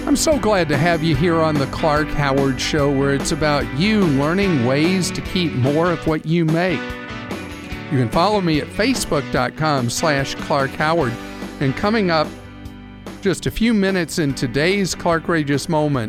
I'm so glad to have you here on the Clark Howard Show, where it's about you learning ways to keep more of what you make. You can follow me at facebook.com/Clark Howard. And coming up just a few minutes in today's Clarkrageous Moment,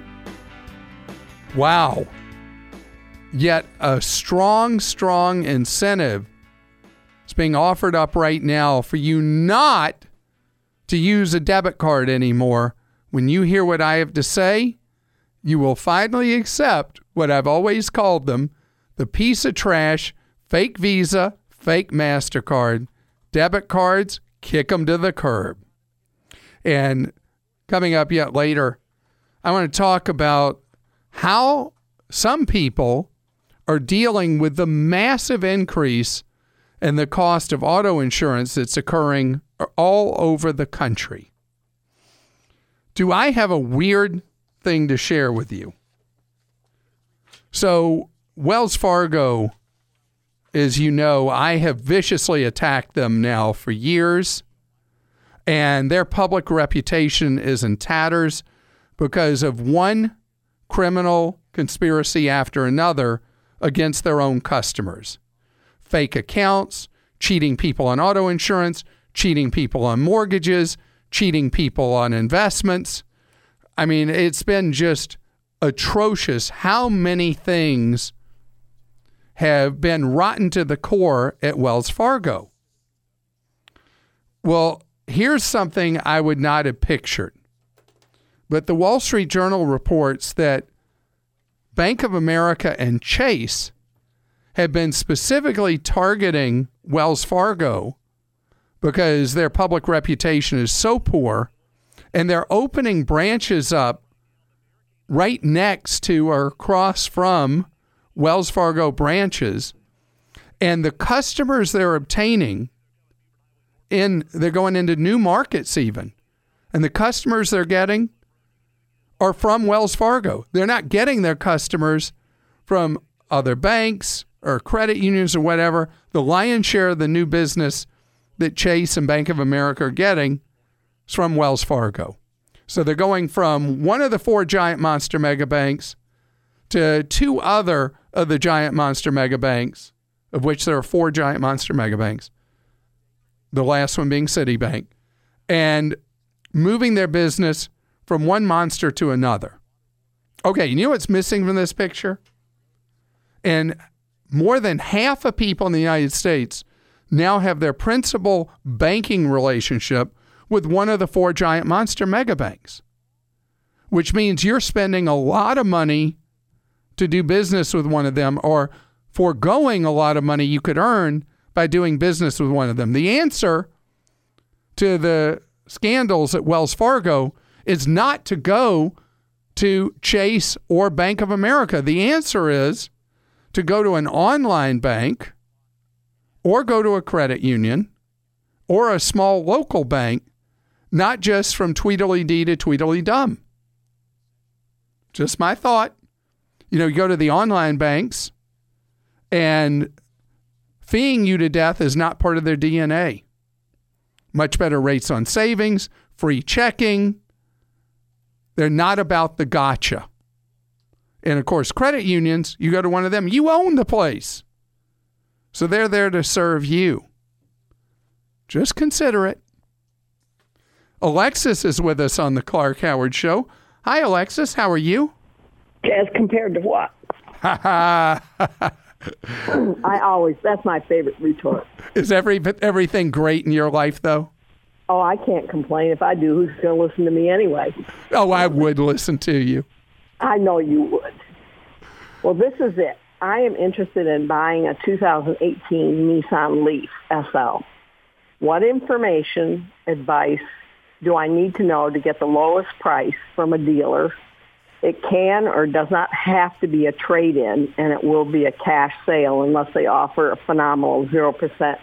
wow, yet a strong incentive is being offered up right now for you not to use a debit card anymore. When you hear what I have to say, you will finally accept what I've always called them, the piece of trash, fake Visa, fake MasterCard. Debit cards, kick them to the curb. And coming up yet later, I want to talk about how some people are dealing with the massive increase in the cost of auto insurance that's occurring all over the country. Do I have a weird thing to share with you? So, Wells Fargo, as you know, I have viciously attacked them now for years, and their public reputation is in tatters because of one criminal conspiracy after another against their own customers. Fake accounts, cheating people on auto insurance, cheating people on mortgages, cheating people on investments. I mean, it's been just atrocious how many things have been rotten to the core at Wells Fargo. Well, here's something I would not have pictured. But the Wall Street Journal reports that Bank of America and Chase have been specifically targeting Wells Fargo because their public reputation is so poor, and they're opening branches up right next to or across from Wells Fargo branches, and the customers they're obtaining, they're going into new markets even, and the customers they're getting are from Wells Fargo. They're not getting their customers from other banks or credit unions or whatever. The lion's share of the new business that Chase and Bank of America are getting is from Wells Fargo. So they're going from one of the four giant monster mega banks to two other of the giant monster mega banks, of which there are four giant monster mega banks, the last one being Citibank, and moving their business from one monster to another. Okay, you know what's missing from this picture? And more than half of people in the United States now have their principal banking relationship with one of the four giant monster mega banks, which means you're spending a lot of money to do business with one of them, or foregoing a lot of money you could earn by doing business with one of them. The answer to the scandals at Wells Fargo is not to go to Chase or Bank of America. The answer is to go to an online bank or go to a credit union or a small local bank, not just from Tweedledee to Tweedledum. Just my thought. You know, you go to the online banks, and feeing you to death is not part of their DNA. Much better rates on savings, free checking. They're not about the gotcha. And of course, credit unions, you go to one of them, you own the place. So they're there to serve you. Just consider it. Alexis is with us on the Clark Howard Show. Hi, Alexis. How are you? As compared to what? That's my favorite retort. Is everything great in your life, though? Oh, I can't complain. If I do, who's going to listen to me anyway? Oh, I would listen to you. I know you would. Well, this is it. I am interested in buying a 2018 Nissan Leaf SL. What information, advice do I need to know to get the lowest price from a dealer? It can or does not have to be a trade-in, and it will be a cash sale unless they offer a phenomenal 0%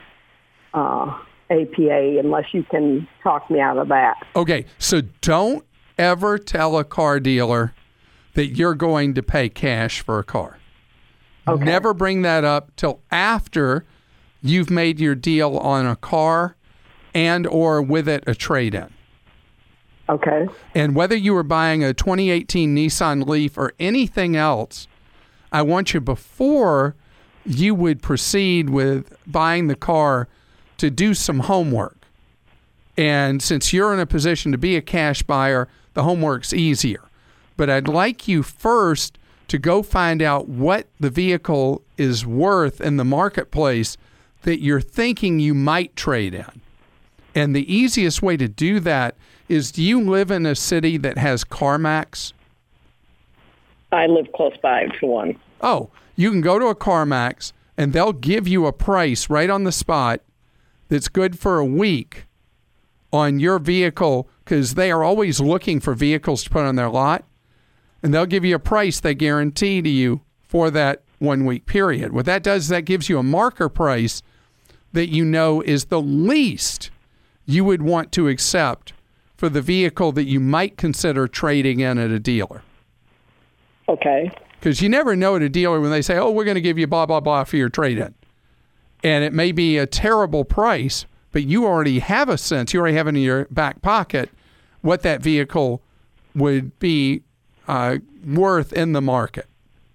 APA, unless you can talk me out of that. Okay, so don't ever tell a car dealer that you're going to pay cash for a car. Okay. Never bring that up till after you've made your deal on a car and or with it a trade-in. Okay. And whether you were buying a 2018 Nissan Leaf or anything else, I want you, before you would proceed with buying the car, to do some homework. And since you're in a position to be a cash buyer, the homework's easier. But I'd like you first to go find out what the vehicle is worth in the marketplace that you're thinking you might trade in. And the easiest way to do that is, do you live in a city that has CarMax? I live close by to one. Oh, you can go to a CarMax and they'll give you a price right on the spot that's good for a week on your vehicle, because they are always looking for vehicles to put on their lot. And they'll give you a price they guarantee to you for that 1 week period. What that does is that gives you a marker price that you know is the least you would want to accept for the vehicle that you might consider trading in at a dealer. Okay. Because you never know at a dealer when they say, oh, we're going to give you blah, blah, blah for your trade-in. And it may be a terrible price, but you already have a sense, you already have in your back pocket what that vehicle would be worth in the market.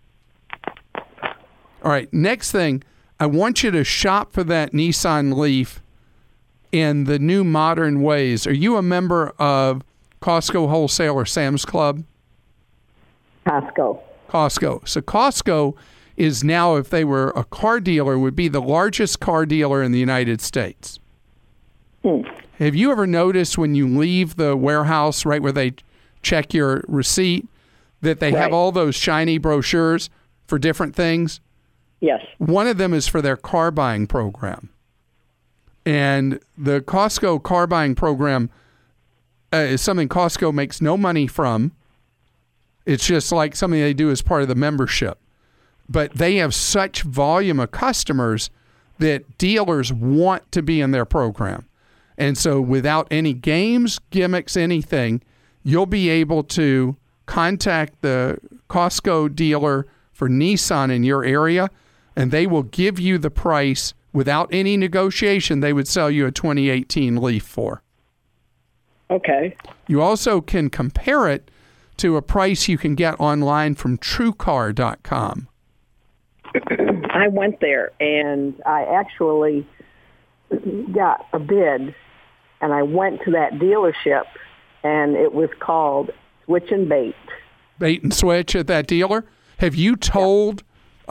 All right, next thing, I want you to shop for that Nissan Leaf in the new modern ways. Are you a member of Costco Wholesale or Sam's Club? Costco. So Costco is now, if they were a car dealer, would be the largest car dealer in the United States. Have you ever noticed when you leave the warehouse, right where they check your receipt, that they have all those shiny brochures for different things? Yes. One of them is for their car buying program. And the Costco car buying program is something Costco makes no money from. It's just like something they do as part of the membership. But they have such volume of customers that dealers want to be in their program. And so without any games, gimmicks, anything, you'll be able to contact the Costco dealer for Nissan in your area, and they will give you the price without any negotiation they would sell you a 2018 Leaf for. Okay. You also can compare it to a price you can get online from TrueCar.com. I went there, and I actually got a bid, and I went to that dealership, and it was called Switch and Bait. Bait and switch at that dealer? Have you told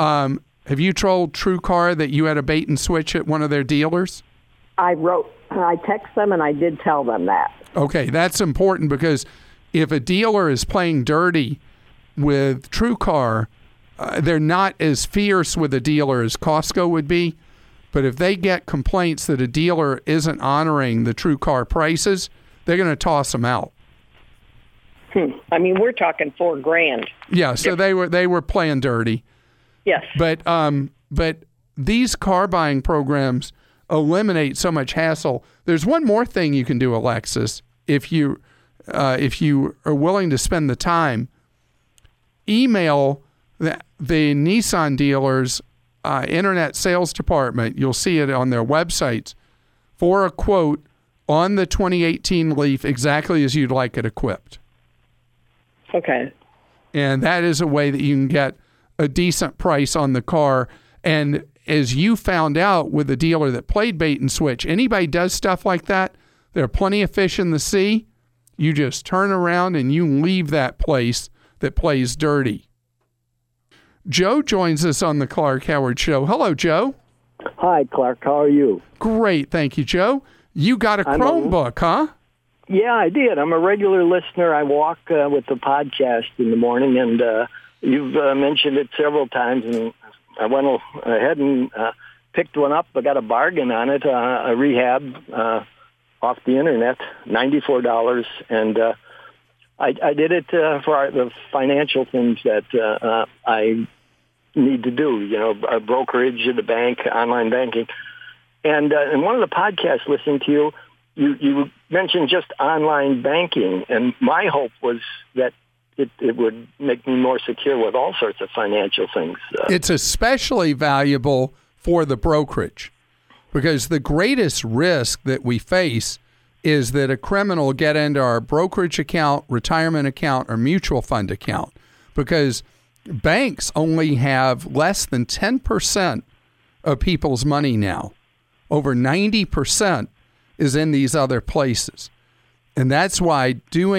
TrueCar that you had a bait and switch at one of their dealers? I texted them, and I did tell them that. Okay, that's important, because if a dealer is playing dirty with TrueCar, they're not as fierce with a dealer as Costco would be. But if they get complaints that a dealer isn't honoring the TrueCar prices, they're going to toss them out. I mean, we're talking $4,000. Yeah, so they were playing dirty. Yes. But these car buying programs eliminate so much hassle. There's one more thing you can do, Alexis, if you are willing to spend the time. Email the Nissan dealers' internet sales department. You'll see it on their websites for a quote on the 2018 Leaf exactly as you'd like it equipped. Okay. And that is a way that you can get a decent price on the car. And as you found out with the dealer that played bait and switch, anybody does stuff like that, there are plenty of fish in the sea. You just turn around and you leave that place that plays dirty. Joe joins us on the Clark Howard Show. Hello, Joe. Hi, Clark. How are you? Great. Thank you, Joe. You got a Chromebook, huh? Yeah, I did. I'm a regular listener. I walk with the podcast in the morning, and you've mentioned it several times, and I went ahead and picked one up. I got a bargain on it, a rehab off the internet, $94, and I did it for the financial things that I need to do, a brokerage at the bank, online banking. And in one of the podcasts listening to you mentioned just online banking, and my hope was that it would make me more secure with all sorts of financial things. It's especially valuable for the brokerage, because the greatest risk that we face is that a criminal get into our brokerage account, retirement account, or mutual fund account, because banks only have less than 10% of people's money now. Over 90% is in these other places. And that's why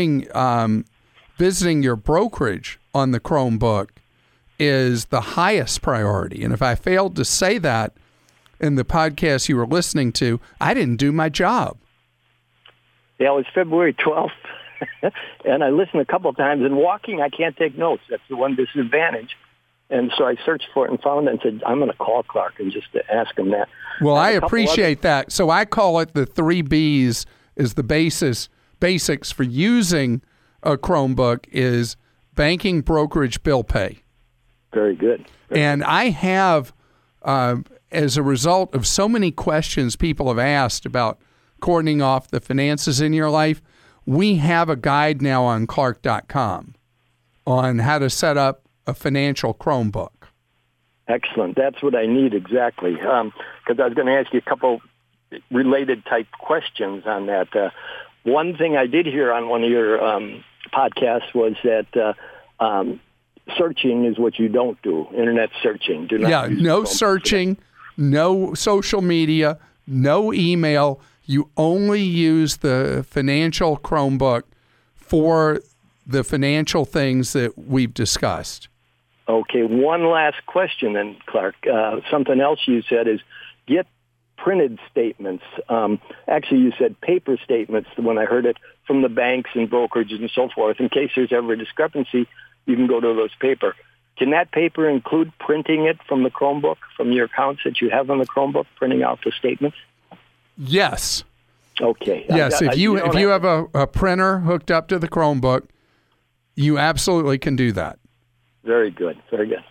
visiting your brokerage on the Chromebook is the highest priority. And if I failed to say that in the podcast you were listening to, I didn't do my job. Yeah, it was February 12th, and I listened a couple of times. And walking, I can't take notes. That's the one disadvantage. And so I searched for it and found it and said, I'm going to call Clark and just ask him that. Well, I appreciate that. So I call it the 3 Bs is the basics for using a Chromebook is banking, brokerage, bill pay. Very good. And I have, as a result of so many questions people have asked about cordoning off the finances in your life, we have a guide now on Clark.com on how to set up a financial Chromebook. Excellent. That's what I need exactly. Because I was going to ask you a couple related type questions on that. One thing I did hear on one of your podcasts was that searching is what you don't do. Internet searching. Do not use no searching, no social media, no email. You only use the financial Chromebook for the financial things that we've discussed. Okay, one last question then, Clark. Something else you said is get printed statements. Actually, you said paper statements when I heard it from the banks and brokerages and so forth. In case there's ever a discrepancy, you can go to those paper. Can that paper include printing it from the Chromebook, from your accounts that you have on the Chromebook, printing out the statements? Yes. Okay. Yes, if you have a printer hooked up to the Chromebook, you absolutely can do that. Very good. Very good.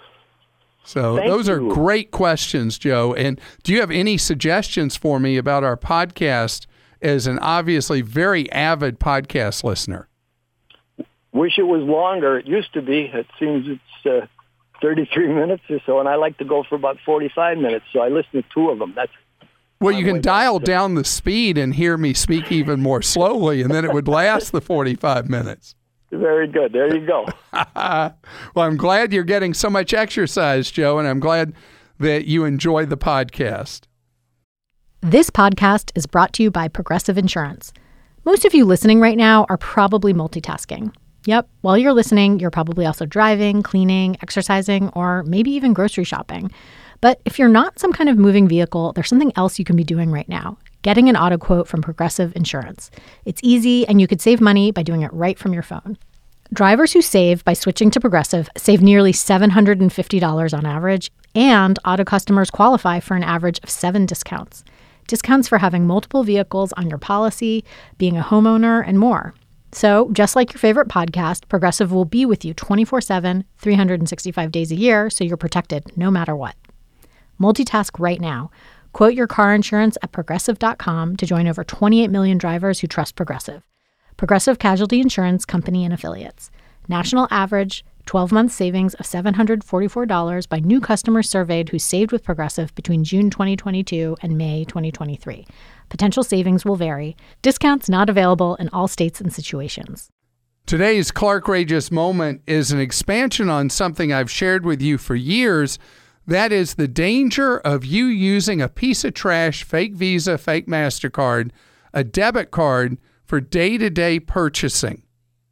So those are great questions, Joe. And do you have any suggestions for me about our podcast as an obviously very avid podcast listener? Wish it was longer. It used to be. It seems it's 33 minutes or so, and I like to go for about 45 minutes, so I listen to 2 of them. Well, you can dial down the speed and hear me speak even more slowly, and then it would last the 45 minutes. Very good. There you go. Well, I'm glad you're getting so much exercise, Joe, and I'm glad that you enjoy the podcast. This podcast is brought to you by Progressive Insurance. Most of you listening right now are probably multitasking. Yep, while you're listening, you're probably also driving, cleaning, exercising, or maybe even grocery shopping. But if you're not some kind of moving vehicle, there's something else you can be doing right now. Getting an auto quote from Progressive Insurance. It's easy, and you could save money by doing it right from your phone. Drivers who save by switching to Progressive save nearly $750 on average, and auto customers qualify for an average of 7 discounts. Discounts for having multiple vehicles on your policy, being a homeowner, and more. So, just like your favorite podcast, Progressive will be with you 24/7, 365 days a year, so you're protected no matter what. Multitask right now. Quote your car insurance at Progressive.com to join over 28 million drivers who trust Progressive. Progressive Casualty Insurance Company and Affiliates. National average 12-month savings of $744 by new customers surveyed who saved with Progressive between June 2022 and May 2023. Potential savings will vary. Discounts not available in all states and situations. Today's Clark-Rageous Moment is an expansion on something I've shared with you for years. That is the danger of you using a piece of trash, fake Visa, fake MasterCard, a debit card for day-to-day purchasing.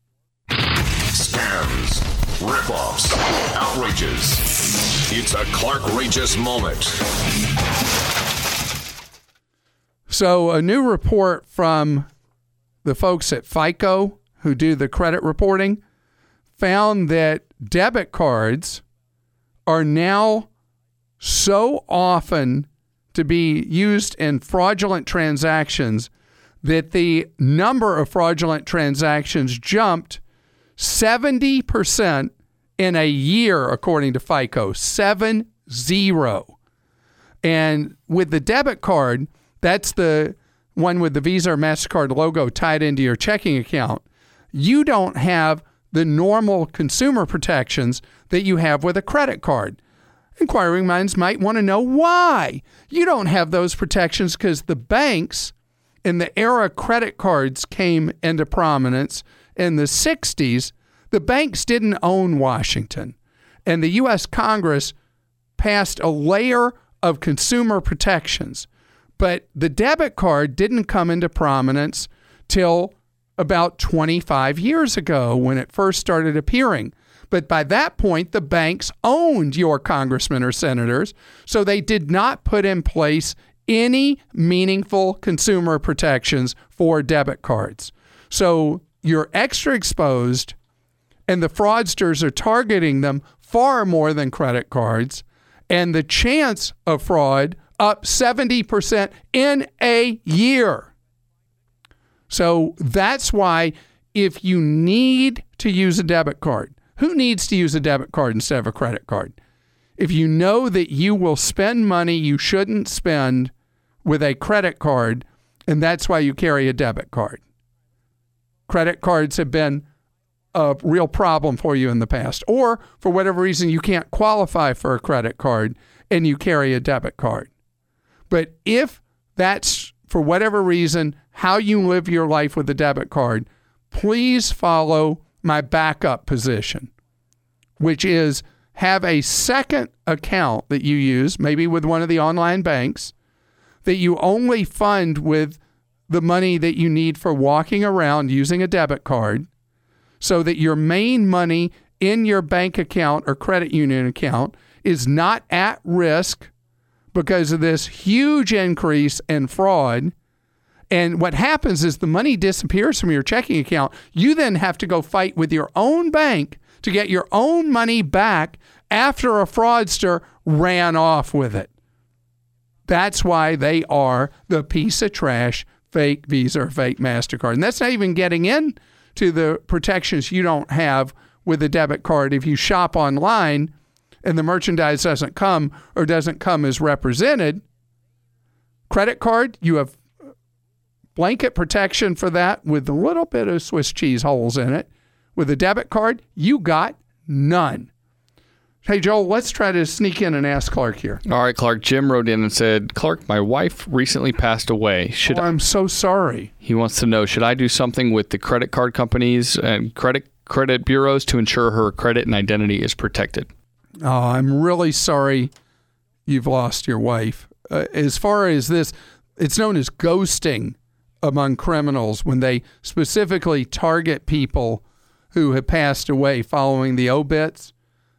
Scams, rip-offs, outrages. It's a Clark-Rageous Moment. So a new report from the folks at FICO who do the credit reporting found that debit cards are now so often to be used in fraudulent transactions that the number of fraudulent transactions jumped 70% in a year, according to FICO, 70. And with the debit card, that's the one with the Visa or MasterCard logo tied into your checking account. You don't have the normal consumer protections that you have with a credit card. Inquiring minds might want to know why. You don't have those protections because the banks in the era credit cards came into prominence in the 60s, the banks didn't own Washington. And the U.S. Congress passed a layer of consumer protections. But the debit card didn't come into prominence till about 25 years ago when it first started appearing. But by that point, the banks owned your congressmen or senators, so they did not put in place any meaningful consumer protections for debit cards. So you're extra exposed, and the fraudsters are targeting them far more than credit cards, and the chance of fraud up 70% in a year. So that's why if you need to use a debit card, who needs to use a debit card instead of a credit card? If you know that you will spend money you shouldn't spend with a credit card, and that's why you carry a debit card. Credit cards have been a real problem for you in the past, or for whatever reason you can't qualify for a credit card and you carry a debit card. But if that's, for whatever reason, how you live your life with a debit card, please follow my backup position, which is have a second account that you use, maybe with one of the online banks, that you only fund with the money that you need for walking around using a debit card, so that your main money in your bank account or credit union account is not at risk because of this huge increase in fraud. And what happens is the money disappears from your checking account. You then have to go fight with your own bank to get your own money back after a fraudster ran off with it. That's why they are the piece of trash fake Visa or fake MasterCard. And that's not even getting into the protections you don't have with a debit card if you shop online and the merchandise doesn't come or doesn't come as represented. Credit card, you have blanket protection for that with a little bit of Swiss cheese holes in it. With a debit card, you got none. Hey, Joel, let's try to sneak in and ask Clark here. All right, Clark. Jim wrote in and said, Clark, my wife recently passed away. I'm so sorry. He wants to know, should I do something with the credit card companies and credit bureaus to ensure her credit and identity is protected? Oh, I'm really sorry you've lost your wife. As far as this, it's known as ghosting among criminals when they specifically target people who have passed away following the obits.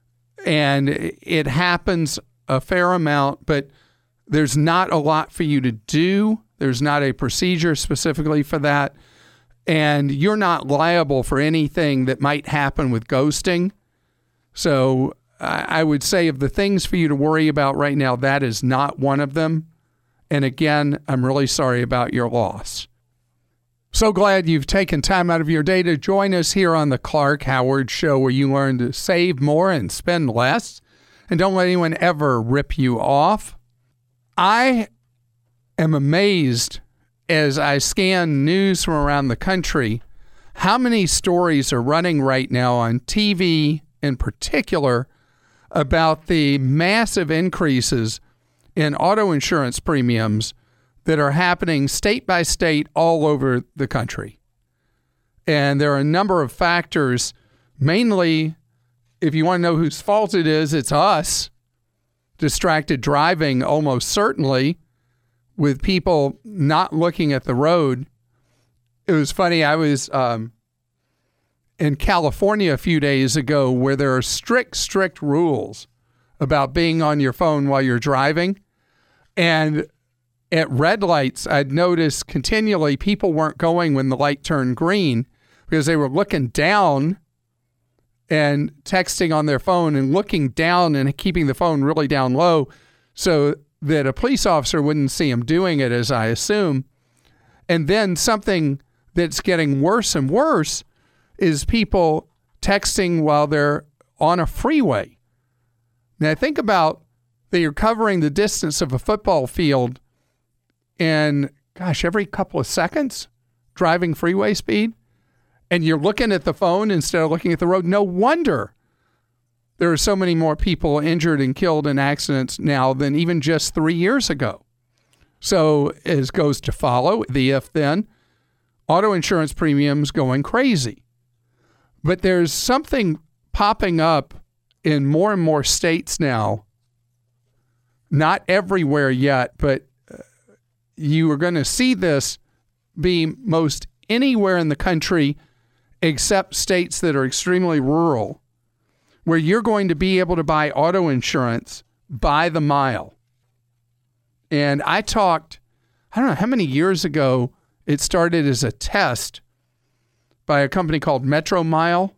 And it happens a fair amount, but there's not a lot for you to do. There's not a procedure specifically for that. And you're not liable for anything that might happen with ghosting. So I would say of the things for you to worry about right now, that is not one of them. And again, I'm really sorry about your loss. So glad you've taken time out of your day to join us here on the Clark Howard Show, where you learn to save more and spend less. And don't let anyone ever rip you off. I am amazed as I scan news from around the country how many stories are running right now on TV in particular about the massive increases in auto insurance premiums that are happening state by state all over the country. And there are a number of factors, mainly, if you want to know whose fault it is, it's us. Distracted driving, almost certainly, with people not looking at the road. It was funny, I was in California a few days ago where there are strict rules about being on your phone while you're driving. And at red lights, I'd noticed continually people weren't going when the light turned green because they were looking down and texting on their phone and looking down and keeping the phone really down low so that a police officer wouldn't see them doing it, as I assume. And then something that's getting worse and worse is people texting while they're on a freeway. Now, think about that you're covering the distance of a football field in, every couple of seconds, driving freeway speed, and you're looking at the phone instead of looking at the road. No wonder there are so many more people injured and killed in accidents now than even just 3 years ago. So as goes to follow the if then, auto insurance premiums going crazy. But there's something popping up in more and more states now. Not everywhere yet, but you are going to see this be most anywhere in the country except states that are extremely rural, where you're going to be able to buy auto insurance by the mile. And I don't know how many years ago, it started as a test by a company called Metro Mile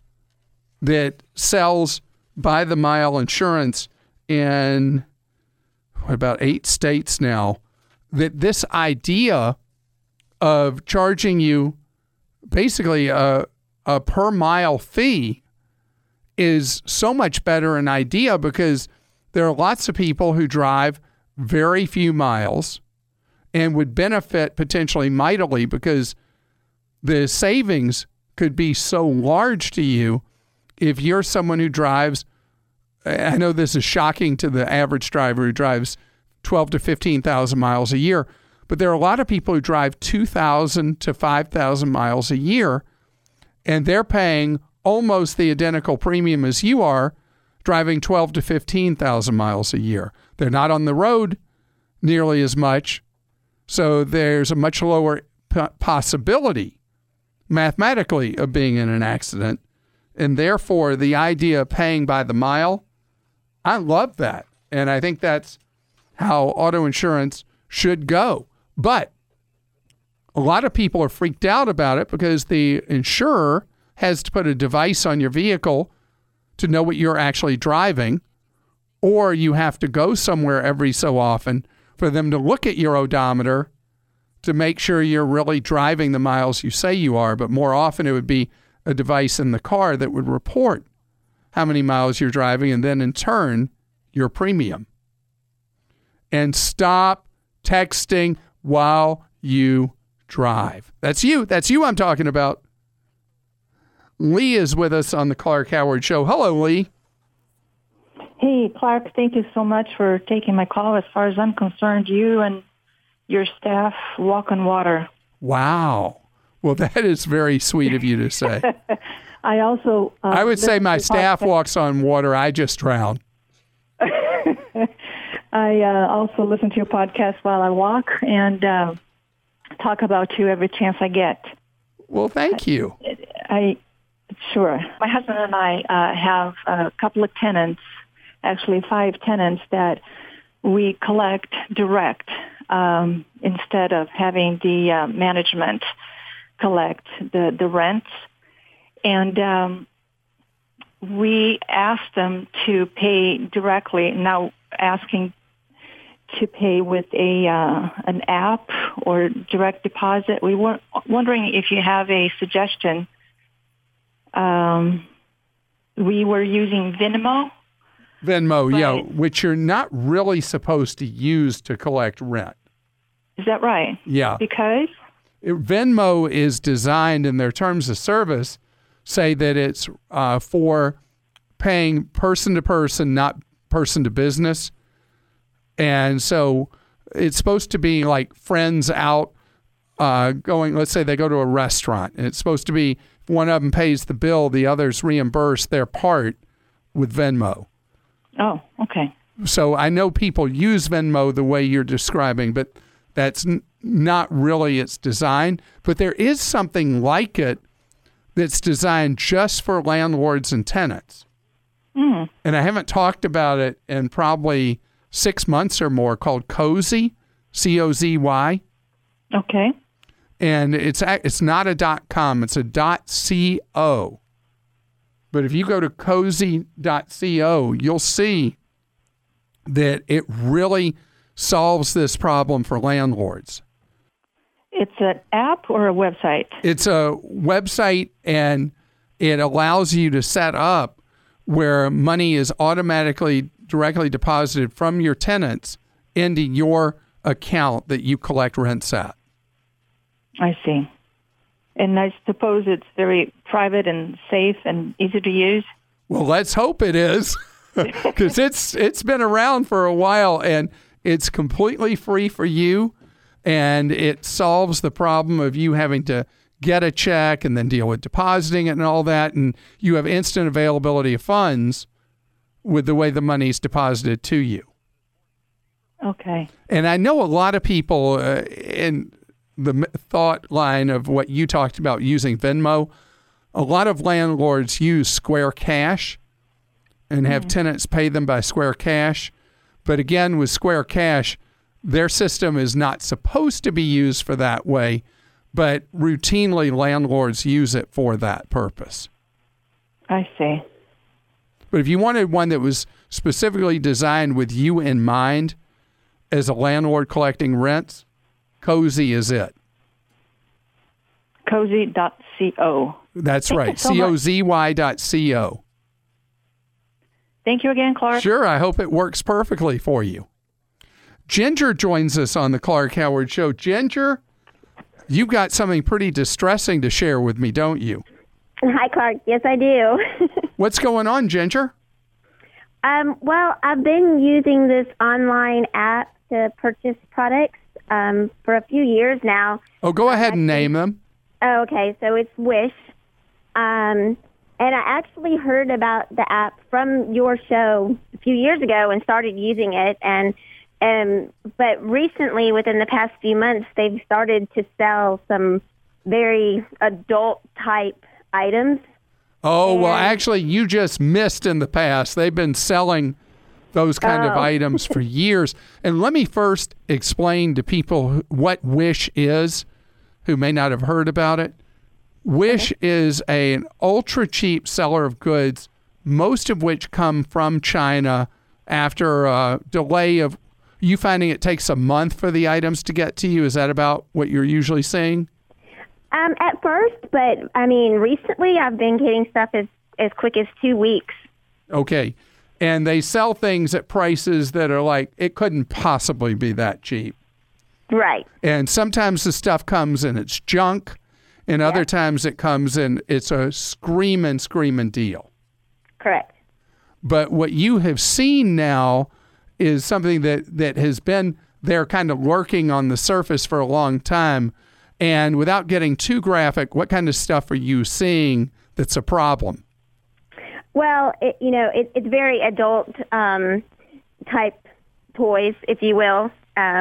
that sells by the mile insurance in about 8 states now. That this idea of charging you basically a per mile fee is so much better an idea, because there are lots of people who drive very few miles and would benefit potentially mightily, because the savings could be so large to you if you're someone who drives. I know this is shocking to the average driver who drives 12 to 15,000 miles a year, but there are a lot of people who drive 2,000 to 5,000 miles a year, and they're paying almost the identical premium as you are driving 12 to 15,000 miles a year. They're not on the road nearly as much, so there's a much lower possibility mathematically of being in an accident, and therefore the idea of paying by the mile, I love that, and I think that's how auto insurance should go. But a lot of people are freaked out about it because the insurer has to put a device on your vehicle to know what you're actually driving, or you have to go somewhere every so often for them to look at your odometer to make sure you're really driving the miles you say you are. But more often it would be a device in the car that would report how many miles you're driving, and then in turn your premium. And stop texting while you drive. That's you. That's you I'm talking about. Lee is with us on the Clark Howard Show. Hello, Lee. Hey, Clark, thank you so much for taking my call. As far as I'm concerned, you and your staff walk on water. Wow. Well, that is very sweet of you to say. I also... I would say my staff walks on water. I just drown. I also listen to your podcast while I walk and talk about you every chance I get. Well, thank you. Sure. My husband and I have a couple of tenants, actually 5 tenants, that we collect direct instead of having the management collect the rents. And we asked them to pay directly, now asking to pay with an app or direct deposit. We were wondering if you have a suggestion. We were using Venmo. Venmo, yeah, which you're not really supposed to use to collect rent. Is that right? Yeah. Because? Venmo is designed, in their terms of service, say that it's for paying person to person, not person to business. And so it's supposed to be like friends out going, let's say they go to a restaurant, and it's supposed to be if one of them pays the bill, the others reimburse their part with Venmo. Oh, okay. So I know people use Venmo the way you're describing, but that's not really its design. But there is something like it that's designed just for landlords and tenants. Mm. And I haven't talked about it in probably 6 months or more, called Cozy, C-O-Z-Y. Okay. And it's not a .com, it's a .co. But if you go to cozy.co, you'll see that it really solves this problem for landlords. It's an app or a website? It's a website, and it allows you to set up where money is automatically directly deposited from your tenants into your account that you collect rents at. I see. And I suppose it's very private and safe and easy to use? Well, let's hope it is, because it's been around for a while, and It's completely free for you, and it solves the problem of you having to get a check and then deal with depositing it and all that, and you have instant availability of funds with the way the money's deposited to you. Okay. And I know a lot of people in the thought line of what you talked about using Venmo, a lot of landlords use Square Cash and have tenants pay them by Square Cash. But again, with Square Cash, their system is not supposed to be used for that way, but routinely landlords use it for that purpose. I see. But if you wanted one that was specifically designed with you in mind as a landlord collecting rents, Cozy is it. Cozy.co. That's right. COZY.co. Thank you again, Clark. Sure. I hope it works perfectly for you. Ginger joins us on the Clark Howard Show. Ginger, you've got something pretty distressing to share with me, don't you? Hi, Clark. Yes, I do. What's going on, Ginger? Well, I've been using this online app to purchase products for a few years now. Oh, go ahead and name them. Oh, okay. So it's Wish. And I actually heard about the app from your show a few years ago and started using it. But recently, within the past few months, they've started to sell some very adult-type items. Oh, well, actually, you just missed in the past. They've been selling those kind of items for years. And let me first explain to people what Wish is, who may not have heard about it. Wish is an ultra-cheap seller of goods, most of which come from China after a delay of you finding it takes a month for the items to get to you. Is that about what you're usually seeing? At first, but I mean, recently I've been getting stuff as quick as 2 weeks. Okay. And they sell things at prices that are like, it couldn't possibly be that cheap. Right. And sometimes the stuff comes and it's junk, and other times it comes and it's a screaming deal. Correct. But what you have seen now is something that has been there kind of lurking on the surface for a long time. And without getting too graphic, what kind of stuff are you seeing that's a problem? Well, it's very adult type toys, if you will,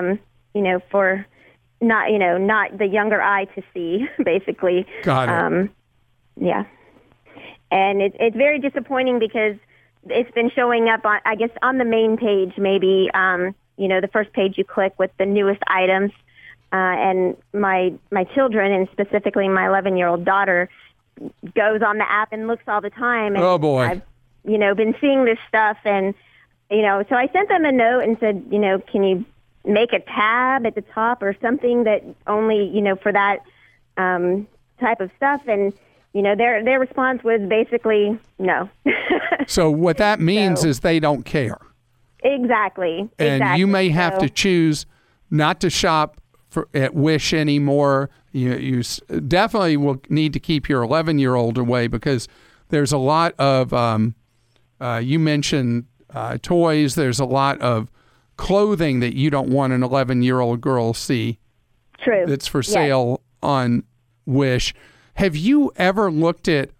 for not the younger eye to see, basically. Got it. Yeah. And it's very disappointing because it's been showing up on, I guess, on the main page, maybe, the first page you click with the newest items. And my children, and specifically my 11-year-old daughter, goes on the app and looks all the time. And oh, boy. I've, been seeing this stuff. And, so I sent them a note and said, can you make a tab at the top or something that only, for that type of stuff? And, their response was basically no. So what that means is they don't care. Exactly. And you may have to choose not to shop at Wish anymore. You definitely will need to keep your 11-year-old away because there's a lot of, you mentioned toys, there's a lot of clothing that you don't want an 11-year-old girl see. True. That's for sale on Wish. Have you ever looked at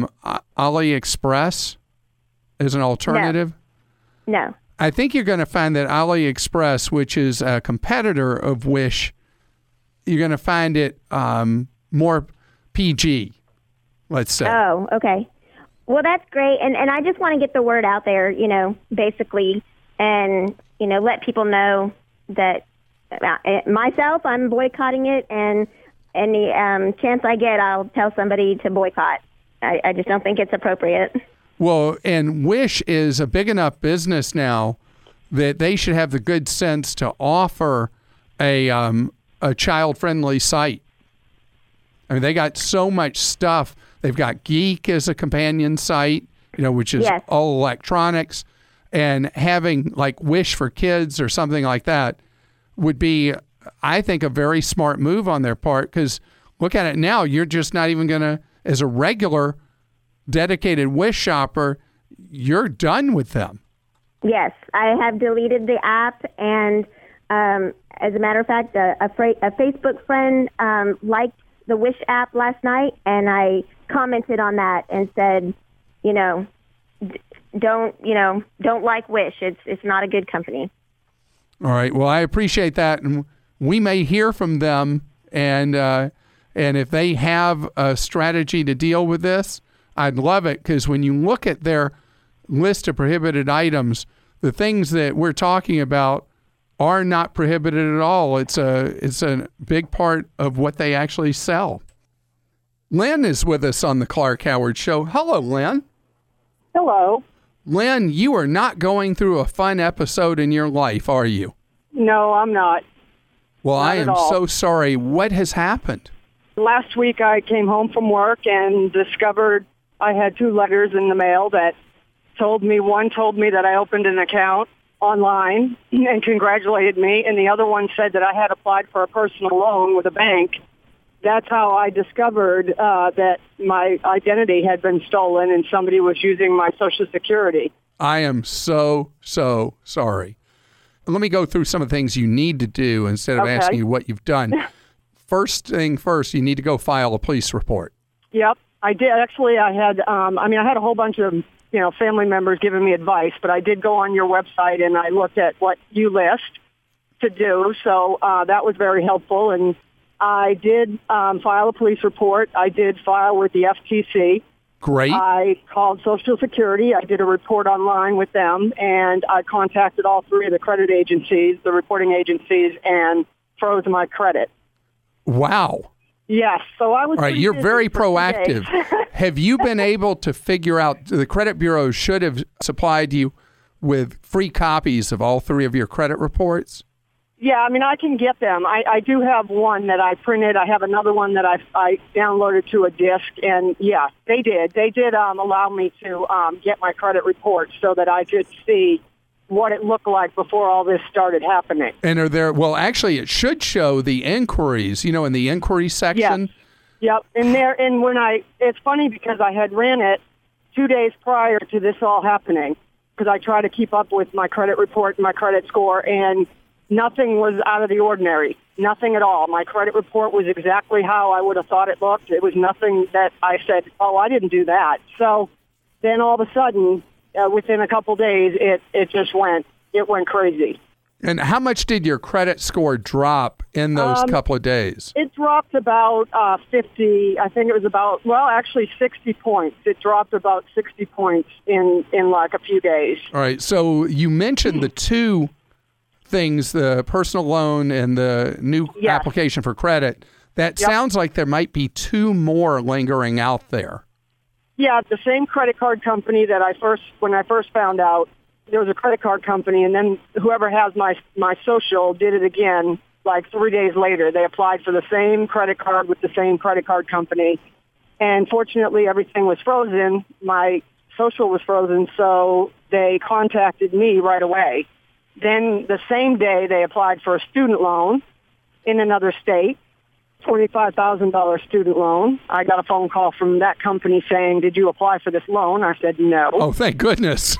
AliExpress as an alternative? No. I think you're going to find that AliExpress, which is a competitor of Wish, you're going to find it more PG, let's say. Oh, okay. Well, that's great. And I just want to get the word out there, basically, and, let people know that myself, I'm boycotting it, and any chance I get, I'll tell somebody to boycott. I just don't think it's appropriate. Well, and Wish is a big enough business now that they should have the good sense to offer a child-friendly site. I mean, they got so much stuff. They've got Geek as a companion site, which is all electronics, and having like Wish for Kids or something like that would be, I think, a very smart move on their part, because look at it now. You're just not even going to, as a regular dedicated Wish shopper, you're done with them. Yes, I have deleted the app, and as a matter of fact, a Facebook friend liked the Wish app last night, and I commented on that and said, don't like Wish. It's not a good company. All right. Well, I appreciate that, and we may hear from them, and if they have a strategy to deal with this, I'd love it, because when you look at their list of prohibited items, the things that we're talking about are not prohibited at all. It's a big part of what they actually sell. Lynn is with us on the Clark Howard Show. Hello, Lynn. Hello. Lynn, you are not going through a fun episode in your life, are you? No, I'm not. Well, Not I am at all. so sorry. What has happened? Last week I came home from work and discovered I had 2 letters in the mail that one told me that I opened an account online and congratulated me, and the other one said that I had applied for a personal loan with a bank. That's how I discovered that my identity had been stolen and somebody was using my Social Security. I am so sorry. Let me go through some of the things you need to do instead of Okay. asking you what you've done. First thing first, you need to go file a police report. Yep, I did. Actually, I had a whole bunch of family members giving me advice, but I did go on your website and I looked at what you list to do. So that was very helpful, and I did file a police report. I did file with the FTC. Great. I called Social Security. I did a report online with them, and I contacted all 3 of the credit agencies, the reporting agencies, and froze my credit. Wow. Yes, so I was. All right, pretty you're busy very for 2 days. proactive. Have you been able to figure out, the credit bureau should have supplied you with free copies of all 3 of your credit reports? Yeah, I can get them. I do have one that I printed. I have another one that I downloaded to a disk, and yeah, they did. They did allow me to get my credit report so that I could see what it looked like before all this started happening. And are there, well, actually, it should show the inquiries, in the inquiry section. Yep. And it's funny because I had ran it 2 days prior to this all happening, because I try to keep up with my credit report and my credit score, and nothing was out of the ordinary. Nothing at all. My credit report was exactly how I would have thought it looked. It was nothing that I said, oh, I didn't do that. So then all of a sudden, within a couple days, it went crazy. And how much did your credit score drop in those couple of days? It dropped about 50. I think it was about, 60 points. It dropped about 60 points in like a few days. All right. So you mentioned the 2 things, the personal loan and the new application for credit. That sounds like there might be 2 more lingering out there. Yeah, the same credit card company that when I first found out, there was a credit card company, and then whoever has my social did it again like 3 days later. They applied for the same credit card with the same credit card company, and fortunately everything was frozen. My social was frozen, so they contacted me right away. Then the same day they applied for a student loan in another state, $25,000 student loan. I got a phone call from that company saying, did you apply for this loan? I said, no. Oh, thank goodness.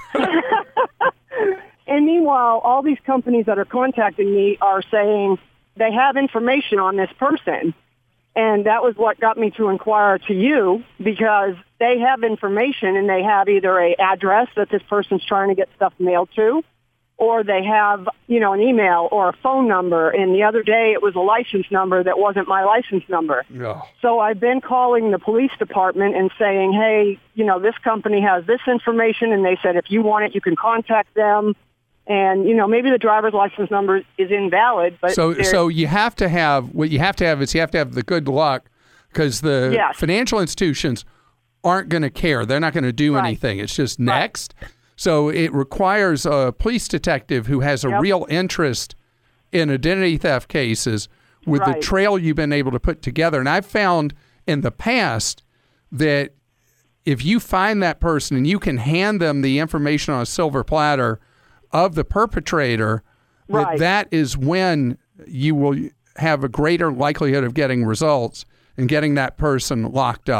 And meanwhile, all these companies that are contacting me are saying they have information on this person. And that was what got me to inquire to you, because they have information and they have either an address that this person's trying to get stuff mailed to, or they have, an email or a phone number. And the other day it was a license number that wasn't my license number. Yeah. So I've been calling the police department and saying, hey, this company has this information. And they said, if you want it, you can contact them. And, maybe the driver's license number is invalid. But so you have to have, what you have to have is you have to have the good luck, because the financial institutions aren't going to care. They're not going to do anything. It's just next. So it requires a police detective who has a real interest in identity theft cases with the trail you've been able to put together. And I've found in the past that if you find that person and you can hand them the information on a silver platter of the perpetrator, that is when you will have a greater likelihood of getting results and getting that person locked up.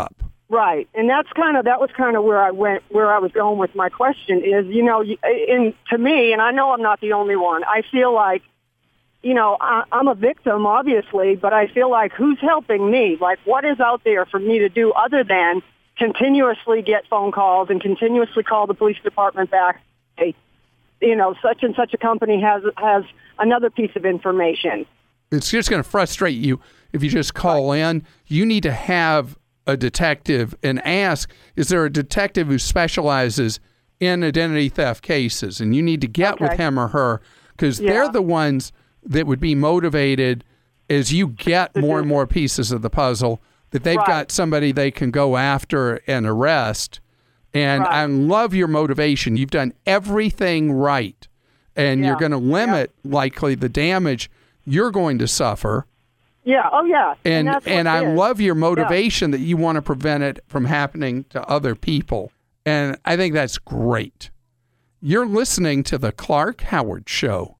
Right, and that was kind of where I was going with my question is, to me, and I know I'm not the only one, I feel like, I'm a victim, obviously, but I feel like who's helping me? Like, what is out there for me to do other than continuously get phone calls and continuously call the police department back? Hey, such and such a company has another piece of information. It's just going to frustrate you if you just call in. You need to have a detective and ask, is there a detective who specializes in identity theft cases? And you need to get with him or her, because they're the ones that would be motivated as you get more and more pieces of the puzzle, that they've got somebody they can go after and arrest. And I love your motivation. You've done everything right. And you're going to limit likely the damage you're going to suffer. Yeah. Oh, yeah. And I love your motivation that you want to prevent it from happening to other people. And I think that's great. You're listening to The Clark Howard Show.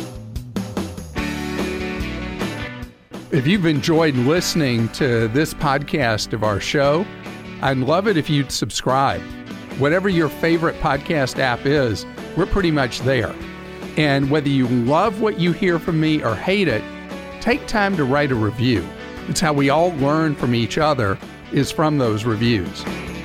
If you've enjoyed listening to this podcast of our show, I'd love it if you'd subscribe. Whatever your favorite podcast app is, we're pretty much there. And whether you love what you hear from me or hate it, take time to write a review. It's how we all learn from each other, is from those reviews.